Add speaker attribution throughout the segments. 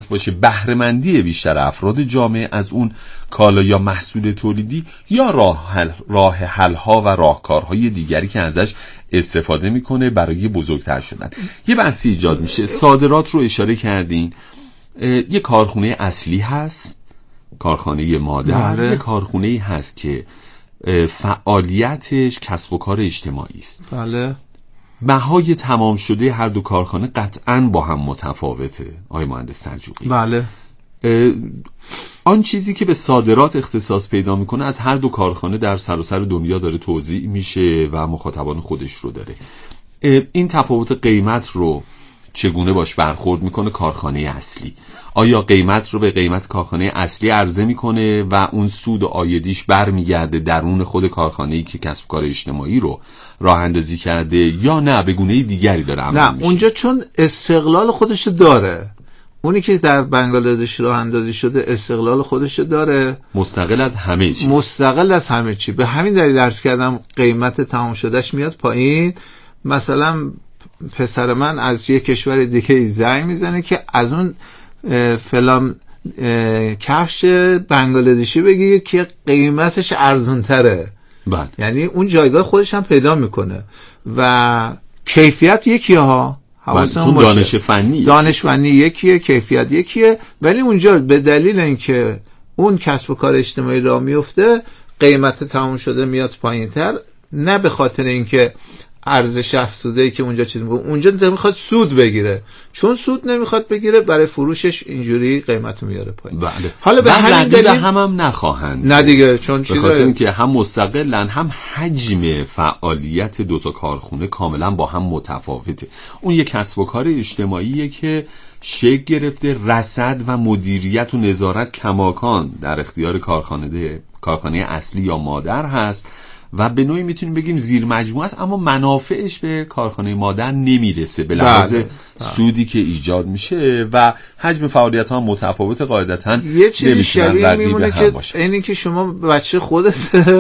Speaker 1: باشه بهره‌مندی بیشتر افراد جامعه از اون کالا یا محصول تولیدی یا راه حل‌ها و راهکارهای دیگری که ازش استفاده میکنه برای بزرگتر شدن. یه بحثی ایجاد میشه. صادرات رو اشاره کردین. یه کارخونه اصلی هست، کارخانه مادر. یه کارخونه هست که فعالیتش کسب و کار اجتماعی است.
Speaker 2: بله.
Speaker 1: بهای تمام شده هر دو کارخانه قطعاً با هم متفاوته آقای مهندس سلجوقی.
Speaker 2: بله.
Speaker 1: آن چیزی که به صادرات اختصاص پیدا میکنه از هر دو کارخانه در سراسر دنیا داره توزیع میشه و مخاطبان خودش رو داره. این تفاوت قیمت رو چگونه باش برخورد میکنه کارخانه اصلی؟ آیا قیمت رو به قیمت کارخانه اصلی عرضه میکنه و اون سود و عایدیش برمیگرده درون خود کارخانه‌ای که کسب کار اجتماعی رو راه اندازی کرده، یا نه به گونه دیگری داره عمل میشه؟
Speaker 2: اونجا چون استقلال خودش داره، اونی که در بنگلادش راه اندازی شده استقلال خودش داره،
Speaker 1: مستقل از همه چیز،
Speaker 2: مستقل از همه چی. به همین دلیل عرض کردم قیمت تمام شدهش میاد پایین. مثلا پسر من از یک کشور دیگه زنگ میزنه که از اون فلان کفش بنگلادشی بگی که قیمتش ارزون تره.
Speaker 1: بله.
Speaker 2: یعنی اون جایگاه خودش هم پیدا میکنه و کیفیت یکیه ها،
Speaker 1: چون دانش فنی
Speaker 2: یکیه، کیفیت یکیه، ولی اونجا به دلیل اینکه اون کسب و کار اجتماعی راه میفته قیمت تمام شده میاد پایینتر، نه به خاطر اینکه ارزش افزوده‌ای که اونجا چیز میگه، اونجا نمیخواد سود بگیره، چون سود نمیخواد بگیره برای فروشش اینجوری قیمتو میاره پایین.
Speaker 1: بله.
Speaker 2: حالا به همین دلیل
Speaker 1: هم نخواهند،
Speaker 2: نه دیگه، چون
Speaker 1: به خاطر اینکه هم مستقلن هم حجم فعالیت دو تا کارخونه کاملا با هم متفاوته. اون یک کسب و کار اجتماعیه که شکل گرفته، رصد و مدیریت و نظارت کماکان در اختیار کارخانه اصلی یا مادر هست و به نوعی میتونیم بگیم زیر مجموعه است، اما منافعش به کارخانه مادر نمیرسه به لحاظ سودی که ایجاد میشه و حجم فعالیت ها متفاوت. قاعدتا
Speaker 2: یه چیزی شبیه میمونه که اینی که شما بچه خودت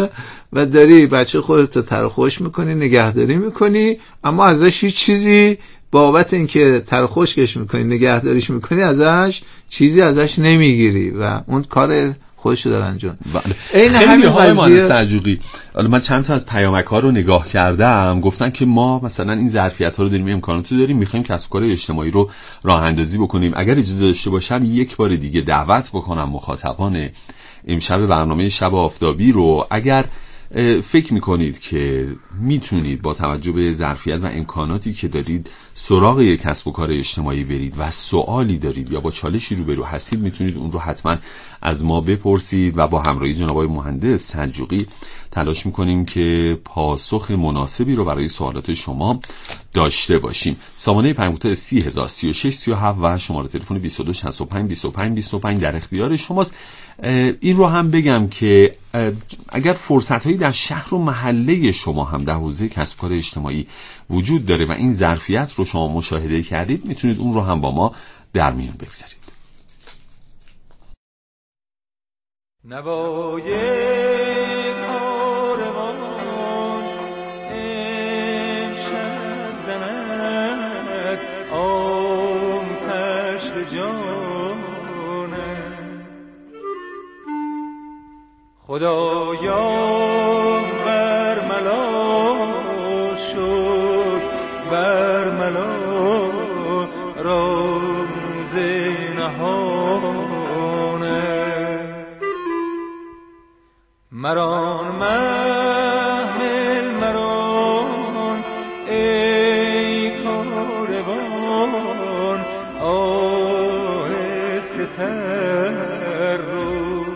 Speaker 2: و داری بچه خودت رو ترخوش میکنی، نگهداری میکنی، اما ازش هیچ چیزی بابت اینکه ترخوشش میکنی، نگهداریش میکنی، ازش چیزی ازش نمیگیری و اون کار خودشو داره انجام.
Speaker 1: این همین قضیه سلجوقی. حالا من چند تا از پیامک‌ها رو نگاه کردم، گفتن که ما مثلا این ظرفیت‌ها رو داریم، امکانات رو داریم، می‌خوایم کسب و کار اجتماعی رو راه اندازی بکنیم. اگر اجازه داشته باشم یک بار دیگه دعوت بکنم مخاطبان امشب برنامه شب آفتابی رو، اگر فکر میکنید که میتونید با توجه به ظرفیت و امکاناتی که دارید سراغ یک کسب و کار اجتماعی برید و سوالی دارید یا با چالشی روبرو هستید، میتونید اون رو حتما از ما بپرسید و با همراهی جناب آقای مهندس سلجوقی تلاش میکنیم که پاسخ مناسبی رو برای سوالات شما داشته باشیم. سامانه پیام 30000 36 37 و شماره تلفن 22 65 25 25 در اختیار شماست. این رو هم بگم که اگر فرصت‌هایی در شهر و محله شما هم در حوزه کسب کار اجتماعی وجود داره و این ظرفیت رو شما مشاهده کردید، میتونید اون رو هم با ما در میون بگذارید.
Speaker 3: نوای کاروان امشب زند آتش به جانم، خدایا برملا شد، برملا روز نهانه، مران محمل مران ای کاروان آهسته تر رو،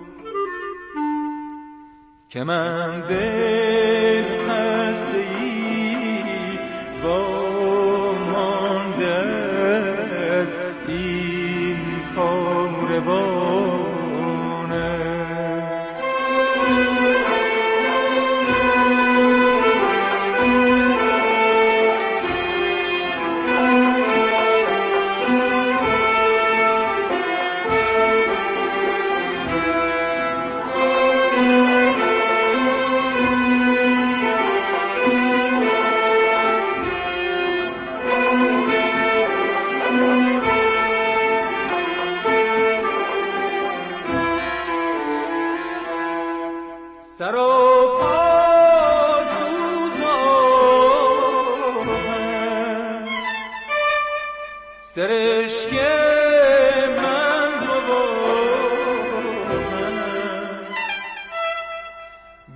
Speaker 3: که من دل خسته‌ای با مانده از این کاروان.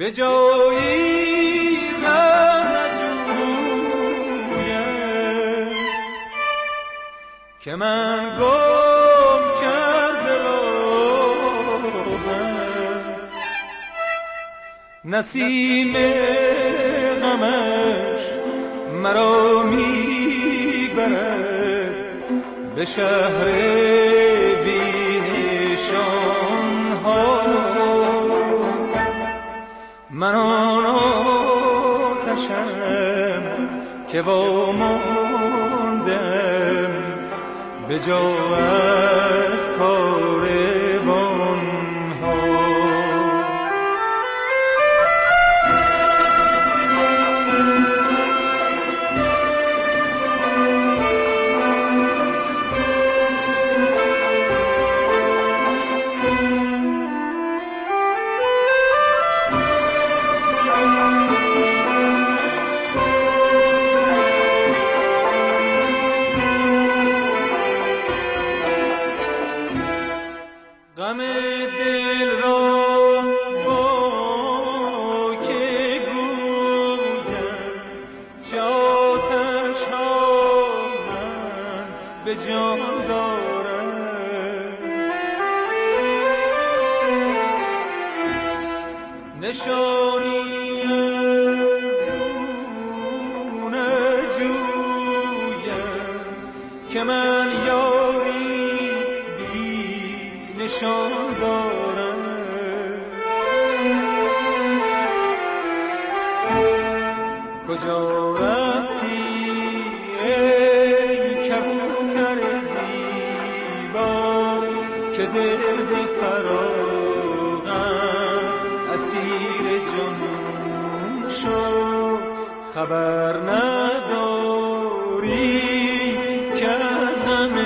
Speaker 3: به جایی غم نجویم که من گم کرده راهم، نسیم غمش مرا میبرد به شهر بینشان ها. من آن آتشم که واماندم به جا از کاروان ها. غم دل را با که گویم، چه آتش ها من به جان دارم. نشانی از او نجویم که من یاری نشان دارم. کجا رفتی ای کبوتر زیبا که دل ز فراقم اسیر جنون شد؟ خبر نداری که از غم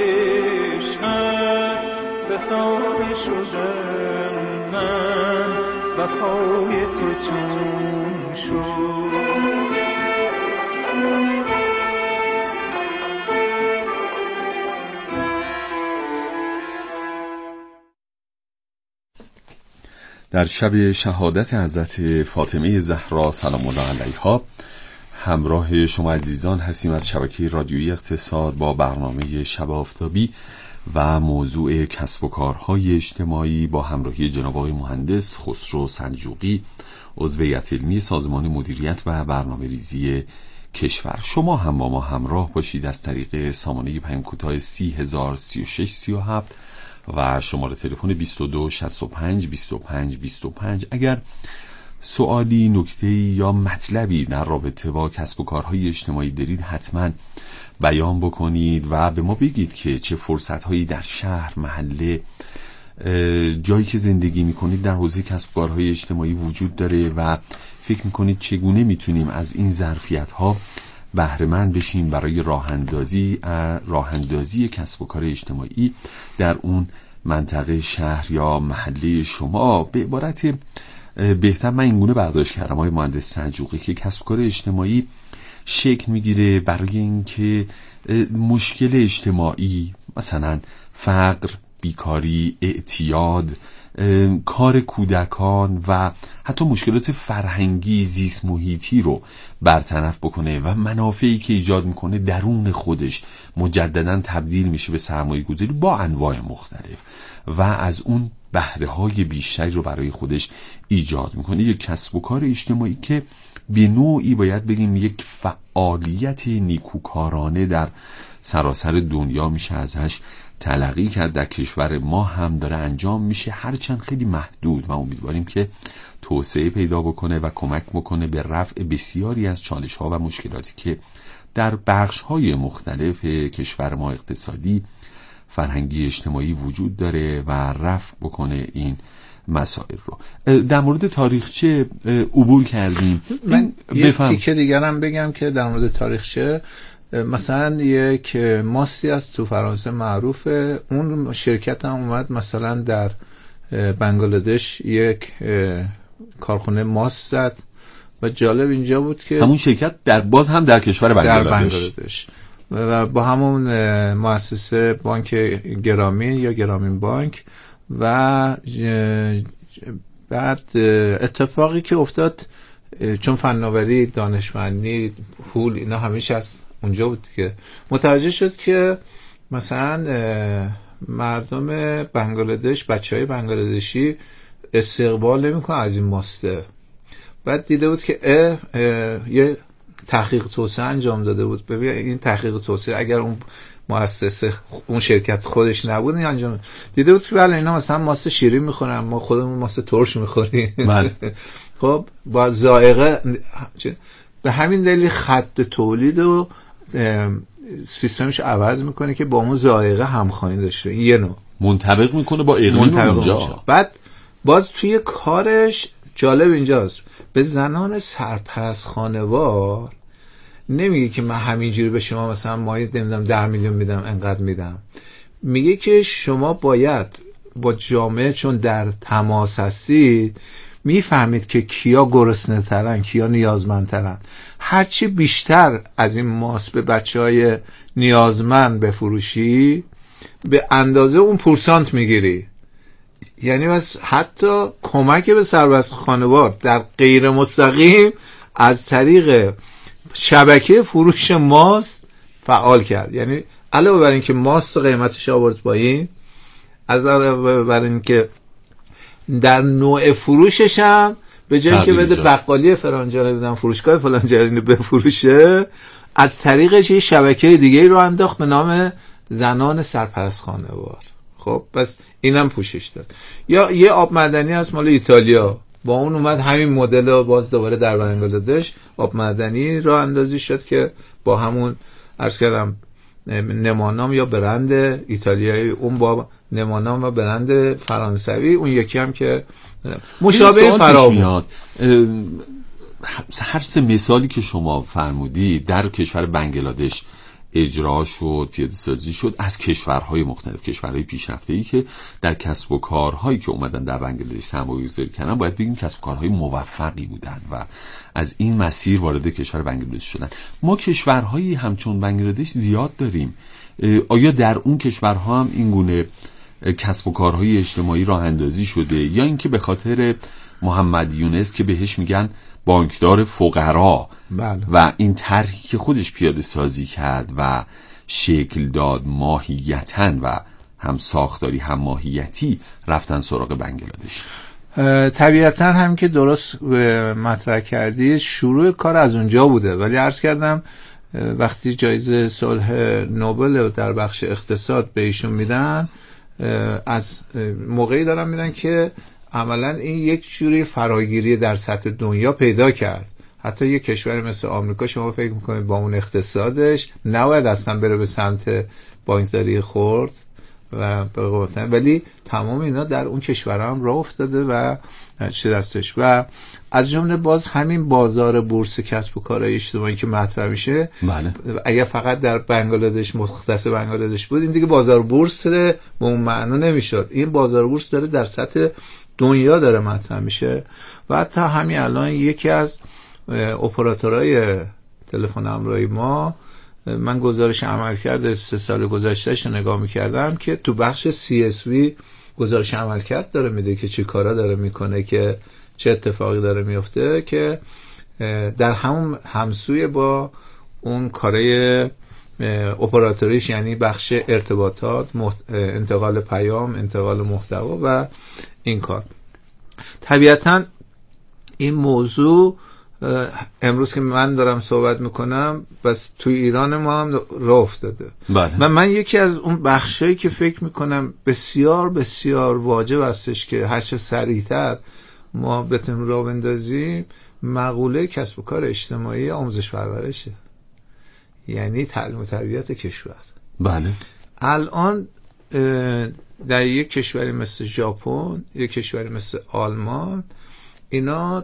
Speaker 3: فسانه شدم من، وفای تو چون شد؟
Speaker 1: در شب شهادت حضرت فاطمه زهرا سلام الله علیها همراه شما عزیزان هستیم از شبکه رادیویی اقتصاد با برنامه شب آفتابی و موضوع کسب و کارهای اجتماعی با همراهی جناب آقای مهندس خسرو سلجوقی، عضو هیئت علمی سازمان مدیریت و برنامه‌ریزی کشور. شما هم با ما همراه باشید از طریق سامانه پیام کوتاه 303637 و شماره تلفن 22 65 25 25. اگر سوالی، نکته‌ای یا مطلبی در رابطه با کسب و کارهای اجتماعی دارید حتما بیان بکنید و به ما بگید که چه فرصت‌هایی در شهر، محله، جایی که زندگی می‌کنید در حوزه کسب و کارهای اجتماعی وجود داره و فکر می‌کنید چگونه می‌تونیم از این ظرفیت‌ها بهره مند بشیم برای راه‌اندازی کسب و کار اجتماعی در اون منطقه، شهر یا محله شما. به عبارت بهتر من اینگونه برداشت کردم آقای مهندس سلجوقی که کسب و کار اجتماعی شکل میگیره برای اینکه مشکل اجتماعی مثلا فقر، بیکاری، اعتیاد، کار کودکان و حتی مشکلات فرهنگی، زیست محیطی رو برطرف بکنه و منافعی که ایجاد میکنه درون خودش مجددا تبدیل میشه به سرمایه گذاری با انواع مختلف و از اون بهره های بیشتری رو برای خودش ایجاد میکنه. یک کسب و کار اجتماعی که به نوعی باید بگیم یک فعالیت نیکوکارانه در سراسر دنیا میشه ازش تلقی کرد. در کشور ما هم داره انجام میشه، هرچند خیلی محدود و امیدواریم که توسعه پیدا بکنه و کمک بکنه به رفع بسیاری از چالش ها و مشکلاتی که در بخش های مختلف کشور ما اقتصادی، فرهنگی، اجتماعی وجود داره و رفع بکنه این مسائل رو. در مورد تاریخچه عبور کردیم.
Speaker 2: من یک تیکه دیگرم بگم که در مورد تاریخچه، مثلا یک ماستی از تو فرانسه معروفه، اون شرکت هم اومد مثلا در بنگلادش یک کارخونه ماست زد و جالب اینجا بود که
Speaker 1: همون شرکت در کشور بنگلادش
Speaker 2: و با همون مؤسسه بانک گرامین یا گرامین بانک و بعد اتفاقی که افتاد، چون فناوری، دانشمندی، پول، اینا همیشه از اونجا بود که متوجه شد که مثلا مردم بنگلادش، بچهای بنگلادشی استقبال نمیکنن از این ماسته. بعد دیده بود که یه تحقیق توسعه انجام داده بود. ببین این تحقیق توسعه اگر اون مؤسسه، اون شرکت خودش نبود این انجام، دیده بود که بله اینا مثلا ماست شیرین میخورن، ما خودمون ماست ترش میخوریم. بله. خب با ذائقه، به همین دلیل خط تولید و سیستمش عوض میکنه که با اون ذائقه همخوانی داشته. یه نوع
Speaker 1: منطبق میکنه با اقلیم اونجا.
Speaker 2: بعد باز توی کارش جالب اینجاست، به زنان سرپرست خانوار نمیگه که من همینجوری به شما مثلا ماهی نمیدم 10 میلیون میدم انقدر میدم، میگه که شما باید با جامعه چون در تماس هستید میفهمید که کیا گرسنه ترن، کیا نیازمندترن. هرچی بیشتر از این ماست به بچهای نیازمند بفروشی به اندازه اون پورسانت میگیری. یعنی حتی کمک به سرپرست خانوار در غیر مستقیم از طریق شبکه فروش ماست فعال کرد. یعنی علاوه بر این که ماست قیمتش آورد پایین، از علاوه بر این که در نوع فروشش هم به جای که بده بقالی فلانجانی بدن فروشگاه فلانجانی بفروشه، از طریقش یه شبکه دیگه رو انداخت به نام زنان سرپرست خانوار. خب پس اینم پوشش داد. یا یه آب معدنی از مال ایتالیا، با اون اومد همین مدل رو باز دوباره در بنگلادش آب معدنی راه اندازی شد که با همون عرض کردم نمانام یا برند ایتالیایی، اون با نمانام و برند فرانسوی، اون یکی هم که مشابه فراوان.
Speaker 1: هر سه مثالی که شما فرمودی در کشور بنگلادش اجرا شد، پیاده سازی شد از کشورهای مختلف، کشورهای پیشرفته‌ای که در کسب و کارهایی که اومدن در بنگلادش سرمایه‌گذاری کردن، باید بگیم کسب و کارهای موفقی بودن و از این مسیر وارد کشور بنگلادش شدن. ما کشورهایی همچون بنگلادش زیاد داریم. آیا در اون کشورها هم این گونه کسب و کارهای اجتماعی راه اندازی شده، یا اینکه به خاطر محمد یونس که بهش میگن بانکدار فقرا،
Speaker 2: بله،
Speaker 1: و این طرحی که خودش پیاده سازی کرد و شکل داد ماهیتاً و هم ساختاری هم ماهیتی رفتن سراغ بنگلادش؟
Speaker 2: طبیعتاً هم که درست مطرح کردی شروع کار از اونجا بوده، ولی عرض کردم وقتی جایزه صلح نوبل در بخش اقتصاد به ایشون میدن، از موقعی دارن میدن که عملاً این یک جوری فراگیری در سطح دنیا پیدا کرد. حتی یک کشور مثل آمریکا شما فکر میکنید با اون اقتصادش نباید اصلا بره به سمت بانکداری خرد و ولی تمام اینا در اون کشورها هم راه افتاده و چه دستش. و از جمله باز همین بازار بورس کسب و کارهای اجتماعی که مطرح میشه،
Speaker 1: بله،
Speaker 2: اگر فقط در بنگلادش مختص بنگلادش بود این دیگه بازار بورس به اون معنا نمیشد. این بازار بورس داره در سطح دنیا داره مطرح میشه و حتی همین الان یکی از اپراتورهای تلفن همراهی ما، من گزارش عملکرد 3 سال گذشتهش رو نگاه میکردم که تو بخش CSV گزارش عملکرد داره میده که چه کارا داره میکنه، که چه اتفاقی داره میفته، که در همون همسوی با اون کارای اپراتوریش، یعنی بخش ارتباطات، انتقال پیام، انتقال محتوا و این کار. طبیعتاً این موضوع امروز که من دارم صحبت میکنم بس تو ایران ما هم راه افتاده.
Speaker 1: بله.
Speaker 2: من یکی از اون بخشایی که فکر میکنم بسیار بسیار واجب هستش که هر چه سریعتر ما بتونیم راه بندازیم، مقوله کسب و کار اجتماعی آموزش پرورشه، یعنی تعلیم و تربیت کشور.
Speaker 1: بله.
Speaker 2: الان در یک کشوری مثل ژاپن، یک کشوری مثل آلمان، اینا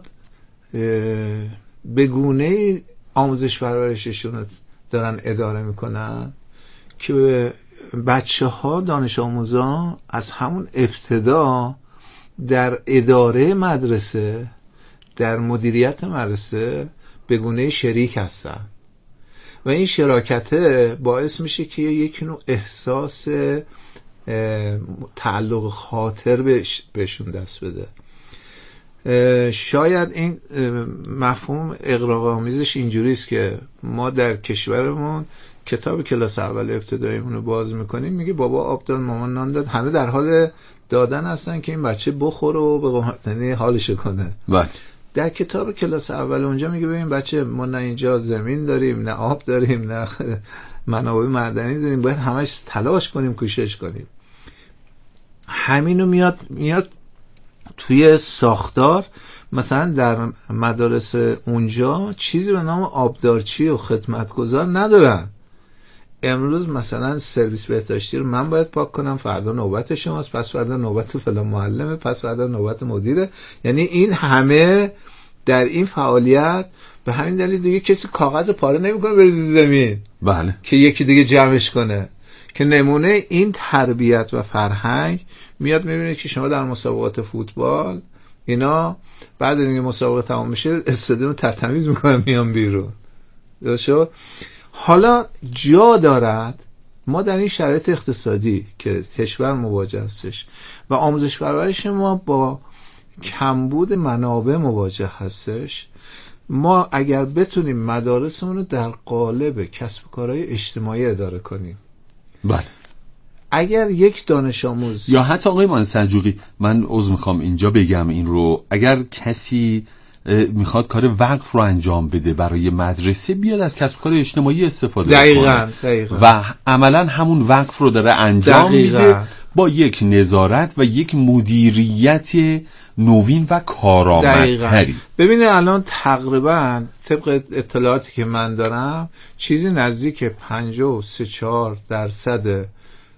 Speaker 2: به گونه آموزش پرورششون دارن اداره میکنن که بچه ها، دانش آموزان از همون ابتدا در اداره مدرسه، در مدیریت مدرسه به گونه شریک هستن و این شراکت باعث میشه که یک نوع احساس تعلق خاطر بهشون دست بده. شاید این مفهوم اغراق‌آمیزش اینجوریست که ما در کشورمون کتاب کلاس اول ابتداییمون رو باز میکنیم، میگه بابا آب داد مامان نان داد، همه در حال دادن هستن که این بچه بخوره و به قومتنی حالش کنه.
Speaker 1: بله.
Speaker 2: در کتاب کلاس اول اونجا میگه ببین بچه، ما نه اینجا زمین داریم، نه آب داریم، نه منابع معدنی داریم، باید همش تلاش کنیم، کوشش کنیم. همینو میاد توی ساختار. مثلا در مدارس اونجا چیزی به نام آبدارچی و خدمتگزار ندارن. امروز مثلا سرویس بهداشتی رو من باید پاک کنم، فردا نوبت شماست، پس فردا نوبت فلان معلمه، پس فردا نوبت مدیره. یعنی این همه در این فعالیت، به همین دلیل دیگه کسی کاغذ پاره نمیکنه بریزه زمین.
Speaker 1: بله. که
Speaker 2: یکی دیگه جمعش کنه. که نمونه این تربیت و فرهنگ میاد میبینه که شما در مسابقات فوتبال اینا بعد از اینکه مسابقه تمام میشه استادیوم ترتمیز میکنن میان بیرون. درسته؟ حالا جا دارد ما در این شرایط اقتصادی که کشور مواجه هستش و آموزش پرورش ما با کمبود منابع مواجه هستش، ما اگر بتونیم مدارسمون رو در قالب کسب و کارهای اجتماعی اداره کنیم.
Speaker 1: بله.
Speaker 2: اگر یک دانش آموز
Speaker 1: یا حتی آقای مهندس سلجوقی، من عذر میخوام اینجا بگم این رو، اگر کسی میخواد کار وقف رو انجام بده برای مدرسه، بیاد از کسب کار اجتماعی استفاده کنه و عملا همون وقف رو داره انجام میده با یک نظارت و یک مدیریت نوین و کارآمدتری.
Speaker 2: ببینید الان تقریبا طبق اطلاعاتی که من دارم چیزی نزدیک 53-4%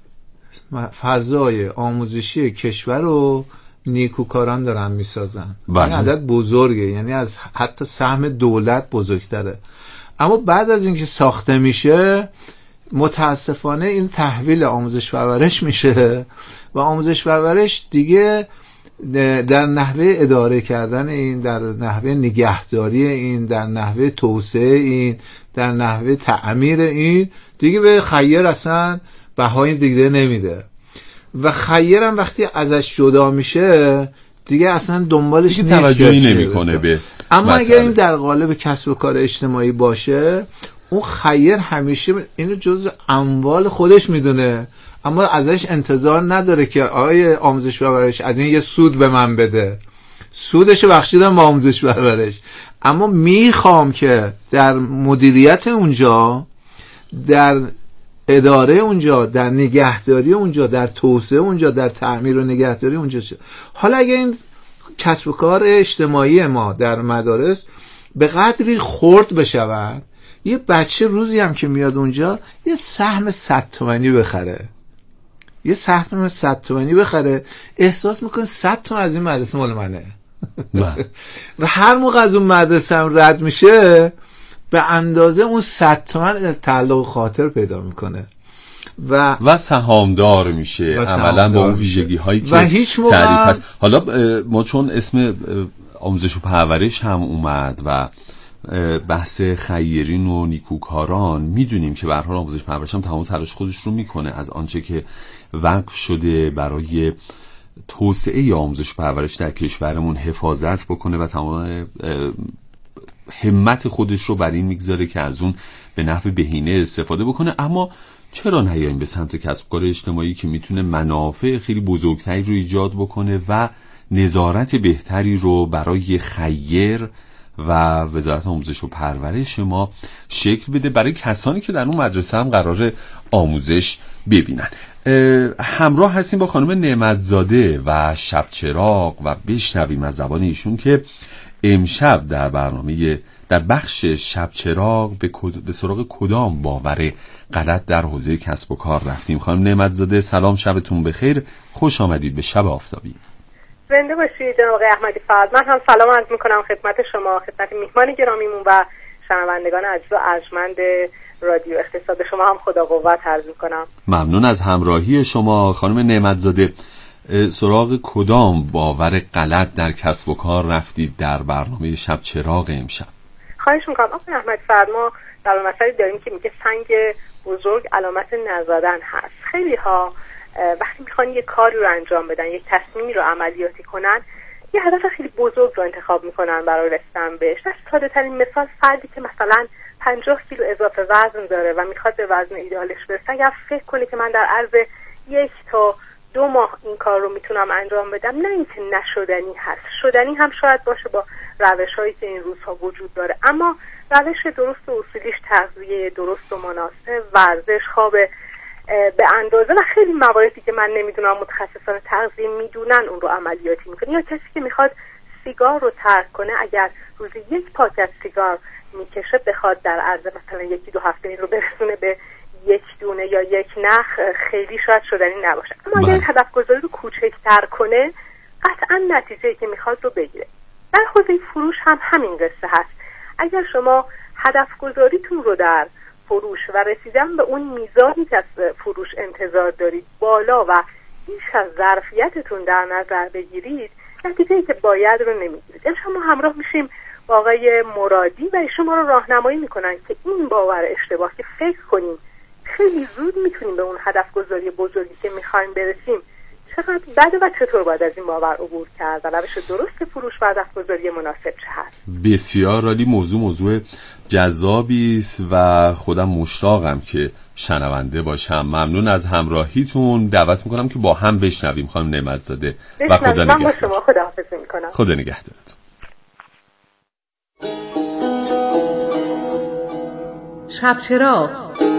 Speaker 2: فضای آموزشی کشور رو نیکوکاران دارن میسازن. این عدد بزرگه، یعنی از حتی سهم دولت بزرگتره. اما بعد از اینکه ساخته میشه متاسفانه این تحویل آموزش پرورش میشه و آموزش پرورش دیگه در نحوه اداره کردن این، در نحوه نگهداری این، در نحوه توسعه این، در نحوه تعمیر این دیگه به خیر اصلا بهای دیگه نمیده و خیرم وقتی ازش جدا میشه دیگه اصلا دنبالش نیست،
Speaker 1: توجهی نمیکنه به
Speaker 2: اما اگر این در قالب کسب و کار اجتماعی باشه، اون خیر همیشه اینو جزء اموال خودش میدونه، اما ازش انتظار نداره که آقای آموزش پرورش از این یه سود به من بده. سودشو بخشیدم با آموزش پرورش، اما میخوام که در مدیریت اونجا، در اداره اونجا، در نگهداری اونجا، در توسعه اونجا، در تعمیر و نگهداری اونجا شد. حالا اگه این کسب و کار اجتماعی ما در مدارس به قدری خرد بشود، یه بچه روزی هم که میاد اونجا یه سهم 100 تومانی بخره، یه سهم 100 تومانی بخره، احساس میکنه 100 تومن از این مدرسه مال منه و هر موقع از اون مدرسه هم رد میشه به اندازه اون 100 تومن تعلق خاطر پیدا میکنه و
Speaker 1: سهامدار میشه عملا با اون ویژگی هایی که تعریف هست. حالا ما چون اسم آموزش و پرورش هم اومد و بحث خیرین و نیکوکاران، میدونیم که به هر حال آموزش پرورش هم تمام تلاش خودش رو میکنه از آنچه که وقف شده برای توسعه آموزش پرورش در کشورمون حفاظت بکنه و تمام همت خودش رو بر این میگذاره که از اون به نحو بهینه استفاده بکنه. اما چرا نیاییم به سمت کسب کار اجتماعی که میتونه منافع خیلی بزرگتری رو ایجاد بکنه و نظارت بهتری رو برای خیر و وزارت آموزش و پرورش ما شکل بده برای کسانی که در اون مدرسه هم قرار آموزش ببینن. همراه هستیم با خانم نعمتزاده و شبچراغ و بشنویم از زبان ایشون که امشب در برنامه در بخش شبچراغ به سراغ کدام باور غلط در حوزه کسب و کار رفتیم. خانم نعمتزاده سلام، شبتون بخیر، خوش آمدید به شب آفتابی.
Speaker 4: زنده باشید جناب آقای احمدی فرد. من هم سلام عرض میکنم خدمت شما، خدمت میهمان گرامیمون و شنوندگان عزیز و ارجمند رادیو اقتصاد. شما هم خدا قوت عرض میکنم.
Speaker 1: ممنون از همراهی شما. خانم نعمتزاده، سراغ کدام باور غلط در کسب و کار رفتید در برنامه شب چراغ امشب؟
Speaker 4: خواهش میکنم آقای احمدی فرد. ما در مسئله داریم که میگه سنگ بزرگ علامت نزدن هست. خیلی ها وقتی میخوان یک کاری رو انجام بدن، یک تصمیمی رو عملیاتی کنن، یه هدف خیلی بزرگ رو انتخاب میکنن برای رسیدن بهش. در ساده ترین مثال، فردی که مثلا 50 کیلو اضافه وزن داره و میخواد به وزن ایدئالش برسه، اگر فکر کنه که من در عرض 1 تا 2 ماه این کار رو میتونم انجام بدم، نه اینکه نشدنی هست، شدنی هم شاید باشه با روش‌هایی که این روزها وجود داره، اما روش درست و اصولیش تغذیه درست و مناسب، ورزش، خواب به اندازه و خیلی مواردی که من نمیدونم متخصصان تغذیه میدونن اون رو عملیاتی میکنه. یا کسی که میخواد سیگار رو ترک کنه، اگر روزی 1 پاکت سیگار میکشه، بخواد در عرض مثلا 1-2 هفته این رو برسونه به 1 دونه یا 1 نخ، خیلی شاید شدنی نباشه. اما اگر هدف گذاری رو کوچکتر کنه، قطعا نتیجه‌ای که میخواد رو بگیره. در حوزه فروش هم همین قصه هست. اگر شما هدف گذاریتون رو در فروش و رسیدن به اون میزانی که از فروش انتظار دارید بالا و بیش از ظرفیتتون در نظر بگیرید، نتیجه‌ای که باید رو نمیگیرید. امشب ما همراه میشیم با آقای مرادی و ایشون ما رو راهنمایی میکنن که این باور اشتباه که فکر کنیم خیلی زود میتونیم به اون هدف گذاری بزرگی که میخوایم برسیم چقدر بده و چطور باید از این باور عبور کرد و روش درست فروش و هدف گذاری مناسب چه هست.
Speaker 1: بسیار عالی. موضوع جذابی است و خودم مشتاقم که شنونده باشم. ممنون از همراهیتون. دعوت میکنم که با هم بشنویم خانم نعمت‌زاده و خدا نگهدار.
Speaker 4: من با شما خداحافظی میکنم.
Speaker 1: خدا نگهدارتون.
Speaker 5: شب چراغ.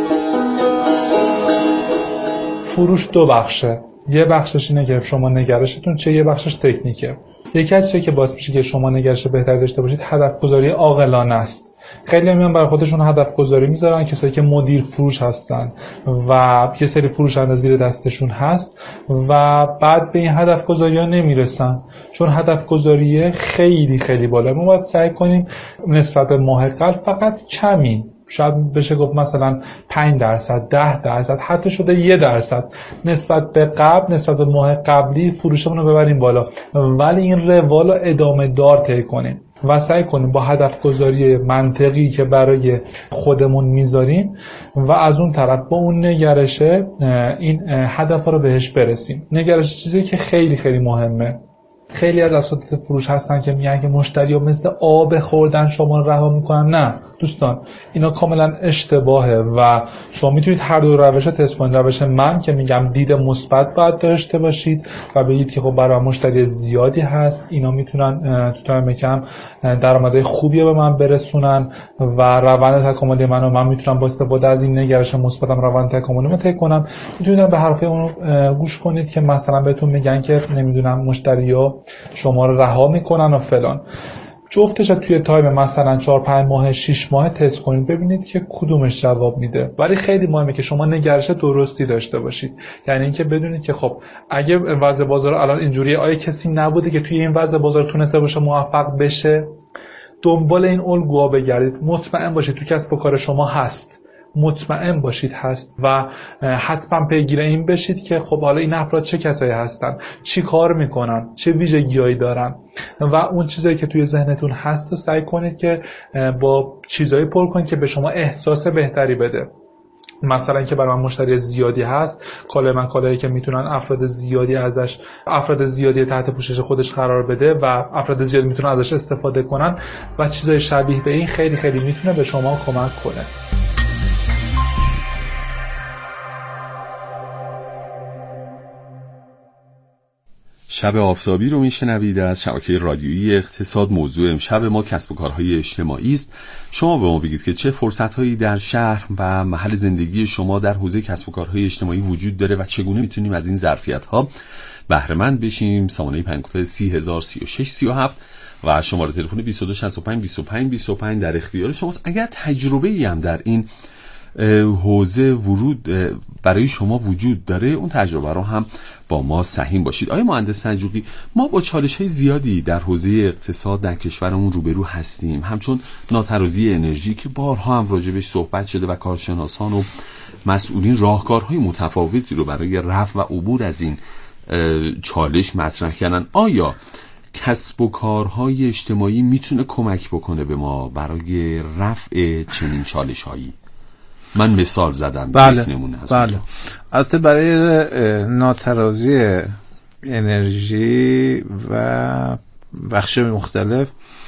Speaker 6: فروش 2 بخشه. یه بخشش اینه که شما نگرشتون چه، یه بخشش تکنیکه. یکی از چیزایی که باعث میشه که شما نگرش بهتری داشته باشید هدف گذاری عاقلانه است. خیلی میان برای خودشون هدف گذاری میذارن، کسایی که مدیر فروش هستن و یه سری فروشنده زیر دستشون هست و بعد به این هدف گذاری ها نمیرسن، چون هدف گذاری خیلی خیلی بالا. ما باید سعی کنیم نسبت به ماه قبل فقط کمی، شاید بشه گفت مثلا 5%، 10%، حتی شده 1% نسبت به قبل، نسبت به ماه قبلی فروشمون رو ببریم بالا، ولی این روال رو ادامه دار طی کنیم و سعی کنیم با هدف گذاری منطقی که برای خودمون میذاریم و از اون طرف با اون نگرشه این هدف رو بهش برسیم. نگرش چیزی که خیلی خیلی مهمه. خیلی از اساتید فروش هستن که میگن که مشتری‌ها مثل آب خوردن شما رو رها میکنن. نه دوستان، اینا کاملا اشتباهه و شما میتونید هر دو روش رو تست کنید. روش من که میگم دید مثبت باید داشته باشید و بگید که خب برای مشتری زیادی هست، اینا میتونن تو تایم کم درآمدهای خوبی به من برسونن و روند تکاملی من میتونم با استفاده از این نگرش مثبتم روند تکاملی طی کنم. میتونید به حرفای اون گوش کنید که مثلا بهتون میگن که نمیدونم مشتری‌ها شما رو رها میکنن و فلان. جفتش توی تایم مثلا 4-5 ماه 6 ماه تست کنید ببینید که کدومش جواب میده. ولی خیلی مهمه که شما نگرش درستی داشته باشید، یعنی اینکه بدونید که خب اگه وضع بازار الان اینجوریه، آیا کسی نبوده که توی این وضع بازار تونسته باشه موفق بشه؟ دنبال این الگوها بگردید، مطمئن باشید تو کسب و کار شما هست، مطمئن باشید هست و حتما پیگیر این بشید که خب حالا این افراد چه کسایی هستن، چی کار میکنن، چه ویژگی‌هایی دارن و اون چیزایی که توی ذهنتون هست رو سعی کنید که با چیزایی پر کنید که به شما احساس بهتری بده. مثلا که برای من مشتری زیادی هست، کالای من کالایی که میتونن افراد زیادی تحت پوشش خودش قرار بده و افراد زیادی میتونن ازش استفاده کنن و چیزای شبیه به این خیلی خیلی میتونه به شما کمک کنه.
Speaker 1: شب آفتابی رو میشنوید از شبکه رادیویی اقتصاد. موضوع امشب ما کسب و کارهای اجتماعی است. شما به ما بگید که چه فرصت‌هایی در شهر و محل زندگی شما در حوزه کسب و کارهای اجتماعی وجود داره و چگونه میتونیم از این ظرفیت‌ها بهره مند بشیم. سامانه پیام‌کد 3003637 و شماره تلفن 22652525 در اختیار شماست. اگر تجربه‌ای هم در این حوزه ورود برای شما وجود داره، اون تجربه رو هم با ما سهیم باشید. آقای مهندس سلجوقی، ما با چالش‌های زیادی در حوزه اقتصاد در کشورمون روبرو هستیم، همچون ناترازی انرژی که بارها هم راجبش صحبت شده و کارشناسان و مسئولین راهکارهای متفاوتی رو برای رفع و عبور از این چالش مطرح کردن. آیا کسب و کارهای اجتماعی میتونه کمک بکنه به ما برای رفع چنین چالش‌هایی؟ من مثال زدم.
Speaker 2: بله. البته برای ناترازی انرژی و بخش مختلف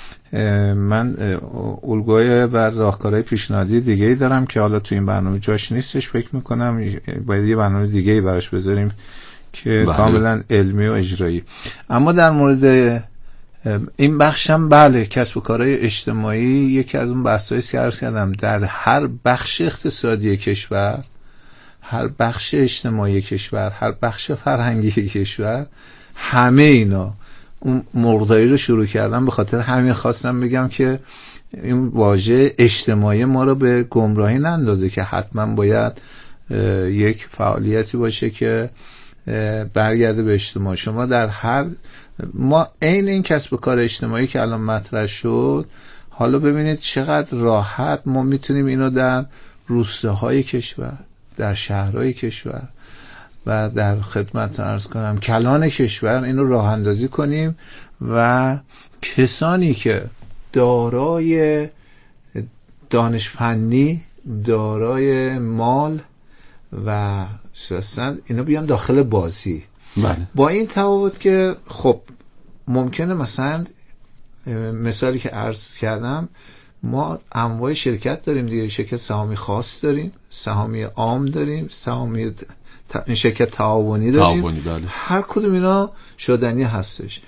Speaker 2: من الگوی و راهکارهای پیشنهادی دیگه‌ای دارم که حالا تو این برنامه جاش نیستش. فکر میکنم باید یه برنامه دیگه‌ای براش بذاریم که کاملا علمی و اجرایی. اما در مورد این بخشم بله، کسب و کارهای اجتماعی یکی از اون بحثایی که عرض کردم در هر بخش اقتصادی کشور، هر بخش اجتماعی کشور، هر بخش فرهنگی کشور، همه اینا اون مرغداری رو شروع کردم. به خاطر همین خواستم بگم که این واژه اجتماعی ما رو به گمراهی نندازه که حتما باید یک فعالیتی باشه که برگرده به اجتماع. شما در هر ما عین این کسب و کار اجتماعی که الان مطرح شد، حالا ببینید چقدر راحت ما میتونیم اینو در روستاهای کشور، در شهرهای کشور و در خدمت عرض کنم کلان کشور اینو راه اندازی کنیم و کسانی که دارای دانش فنی، دارای مال و سیاست، اینا بیان داخل بازی. با این تفاوت که خب ممکنه مثلا مثالی که عرض کردم، ما انواع شرکت داریم دیگه، شرکت سهامی خاص داریم، سهامی عام داریم، سهامی شرکت تعاونی داریم.
Speaker 1: بله.
Speaker 2: هر کدوم اینا شدنی هستش.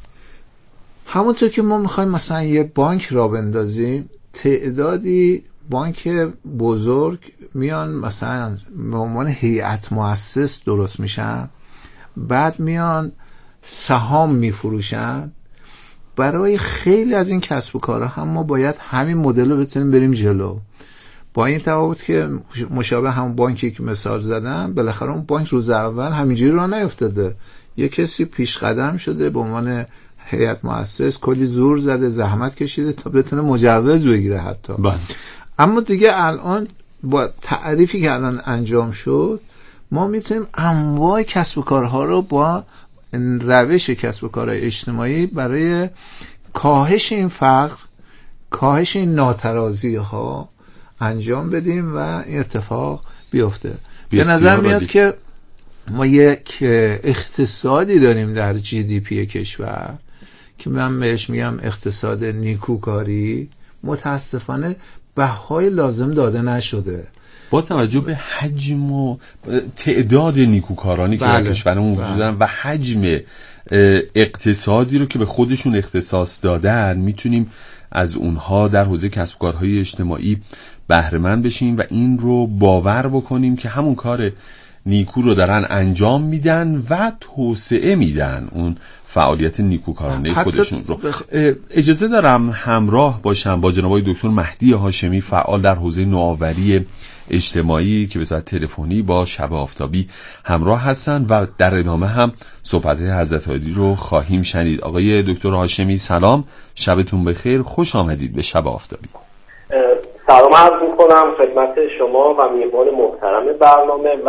Speaker 2: همونطور که ما میخوایم مثلا یه بانک را بندازیم، تعدادی بانک بزرگ میان مثلا به عنوان هیئت مؤسس درست میشن، بعد میان سهام میفروشن. برای خیلی از این کسب و کارها هم ما باید همین مدل رو بتونیم بریم جلو. با این تفاوت که مشابه همون بانکی که مثال زدم، بالاخره اون بانک روز اول همینجوری راه نیفتاده. یه کسی پیش قدم شده به عنوان هیئت مؤسس، کلی زور زده، زحمت کشیده تا بتونه مجوز بگیره حتی. اما دیگه الان با تعریفی که الان انجام شد، ما میتونیم انواع کسب و کارها رو با روش کسب و کارهای اجتماعی برای کاهش این فقر، کاهش این ناترازی ها انجام بدیم و این اتفاق بیفته. به نظر میاد که ما یک اقتصادی داریم در GDP کشور که من بهش میگم اقتصاد نیکوکاری. متاسفانه بهای لازم داده نشده
Speaker 1: با توجه به حجم و تعداد نیکوکارانی که در کشورمون وجود دارن و حجم اقتصادی رو که به خودشون اختصاص دادن. میتونیم از اونها در حوزه کسب و کارهای اجتماعی بهره مند بشیم و این رو باور بکنیم که همون کار نیکو رو دارن انجام میدن و توسعه میدن اون فعالیت نیکوکارانه خودشون رو. اجازه دارم همراه باشم با جناب آقای دکتر مهدی هاشمی، فعال در حوزه نوآوری اجتماعی که به صورت تلفنی با شب آفتابی همراه هستن و در ادامه هم صحبت حضرت عالی رو خواهیم شنید. آقای دکتر هاشمی سلام، شبتون بخیر، خوش آمدید به شب آفتابی.
Speaker 7: سلام عرض می‌کنم خدمت شما و میهمان محترم برنامه و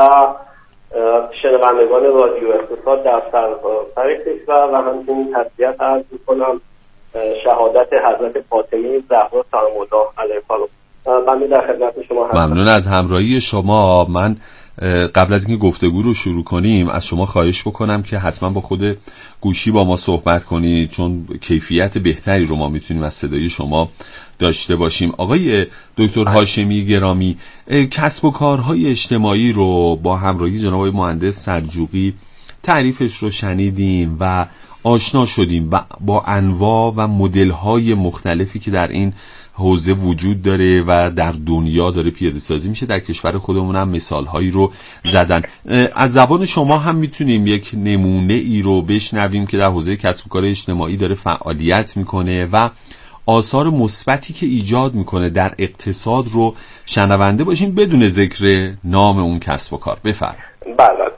Speaker 7: شنوندگان رادیو اقتصاد در سراسر کشور و همچنین تسلیت عرض می‌کنم شهادت حضرت فاطمه زهرا سلام الله علیها. من در خدمت شما هستم.
Speaker 1: ممنون از همراهی شما. من قبل از اینکه گفتگو رو شروع کنیم از شما خواهش بکنم که حتما با خود گوشی با ما صحبت کنید، چون کیفیت بهتری رو ما میتونیم از صدای شما داشته باشیم. آقای دکتر هاشمی گرامی، کسب و کارهای اجتماعی رو با همراهی جناب آقای مهندس سلجوقی تعریفش رو شنیدیم و آشنا شدیم با انواع و مدل‌های مختلفی که در این حوزه وجود داره و در دنیا داره پیاده سازی میشه. در کشور خودمون هم مثالهایی رو زدن. از زبان شما هم میتونیم یک نمونه ای رو بشنویم که در حوزه کسب و کار اجتماعی داره فعالیت میکنه و آثار مثبتی که ایجاد میکنه در اقتصاد رو شنونده باشیم بدون ذکر نام اون کسب و کار. بفرمایید.
Speaker 7: بله،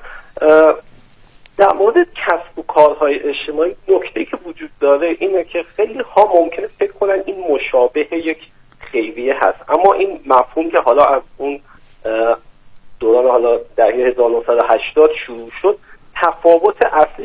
Speaker 7: در مورد کسب و کارهای اجتماعی نکته‌ای که وجود داره اینه که خیلی ها ممکنه فکر کنن این مشابه یک خیریه هست، اما این مفهوم که حالا از اون دوران حالا دهه 1980 شروع شد، تفاوت اصلیش